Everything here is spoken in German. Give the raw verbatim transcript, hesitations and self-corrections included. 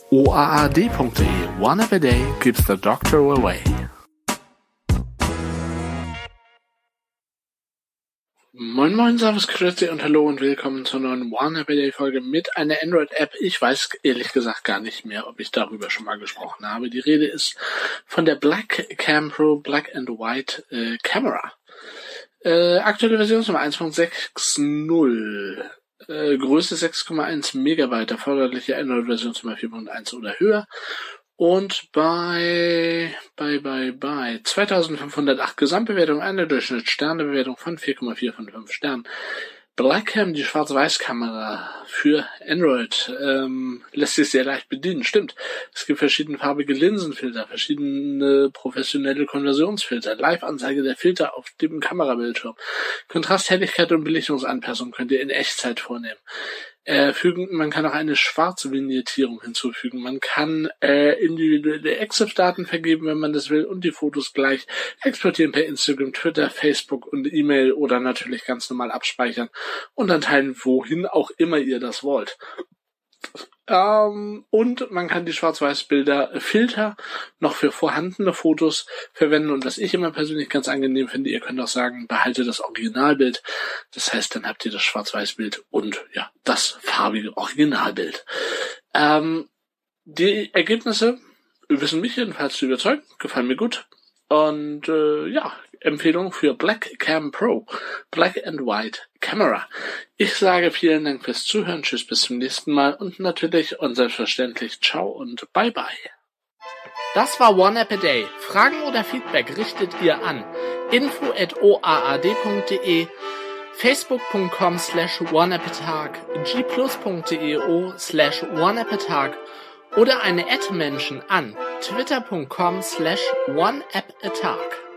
o a a d punkt d e. One app a day keeps the doctor away. Moin Moin, Servus, Grüezi und Hallo und willkommen zur neuen One App a Day Folge mit einer Android-App. Ich weiß ehrlich gesagt gar nicht mehr, ob ich darüber schon mal gesprochen habe. Die Rede ist von der Black Cam Pro Black and White äh, Camera. Äh, aktuelle Versionsnummer eins Punkt sechs null. Äh, Größe sechs Komma eins Megabyte, erforderliche Android-Versionsnummer vier Punkt eins oder höher. Und bei, bei, bei, bei zweitausendfünfhundertacht Gesamtbewertung, eine Durchschnittssternebewertung von vier Komma vier von fünf Sternen. Blackcam, die Schwarz-Weiß-Kamera für Android, ähm, lässt sich sehr leicht bedienen. Stimmt, es gibt verschiedenfarbige Linsenfilter, verschiedene professionelle Konversionsfilter, Live-Anzeige der Filter auf dem Kamerabildschirm. Kontrast, Helligkeit und Belichtungsanpassung könnt ihr in Echtzeit vornehmen. Äh, fügen, man kann auch eine schwarze Vignettierung hinzufügen. Man kann äh, individuelle EXIF-Daten vergeben, wenn man das will, und die Fotos gleich exportieren per Instagram, Twitter, Facebook und E-Mail oder natürlich ganz normal abspeichern und dann teilen, wohin auch immer ihr das wollt. Ähm, und man kann die Schwarz-Weiß-Bilder Filter noch für vorhandene Fotos verwenden, und was ich immer persönlich ganz angenehm finde, ihr könnt auch sagen, behalte das Originalbild. Das heißt, dann habt ihr das Schwarz-Weiß-Bild und ja, das farbige Originalbild. Ähm, die Ergebnisse wissen mich jedenfalls zu überzeugen, gefallen mir gut. Und äh, ja, Empfehlung für Black Cam Pro, Black and White Camera. Ich sage vielen Dank fürs Zuhören, tschüss, bis zum nächsten Mal und natürlich und selbstverständlich ciao und bye bye. Das war One App a Day. Fragen oder Feedback richtet ihr an info at o a a d punkt d e, facebook punkt com slash one app a tag, g plus punkt d e o slash one app a tag oder eine Ad-Menschen an twitter punkt com slash one app a tag.